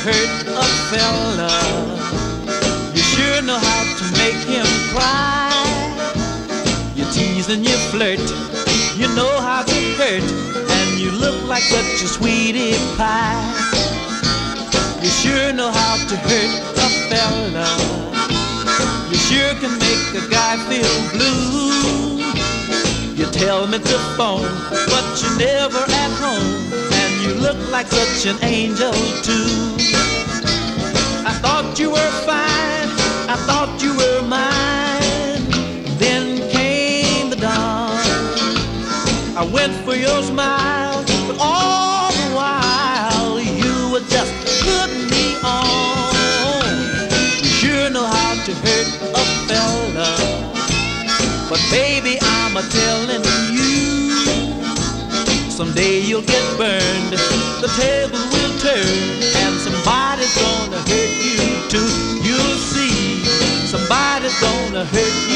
hurt a fella. You sure know how to make him cry. You tease and you flirt, you know how to hurt, and you look like such a sweetie pie. You sure know how to hurt a fella. You sure can make a guy feel blue. You tell me to phone, but you're never at home, and you look like such an angel too. I thought you were fine, I thought you were mine. Then came the dawn. I went for your smile, but all the while you were just putting me on. You sure know how to hurt a fella, but baby, I'm a-telling you, someday you'll get burned, the table will turn, and somebody's gonna hurt you too. You'll see, somebody's gonna hurt you.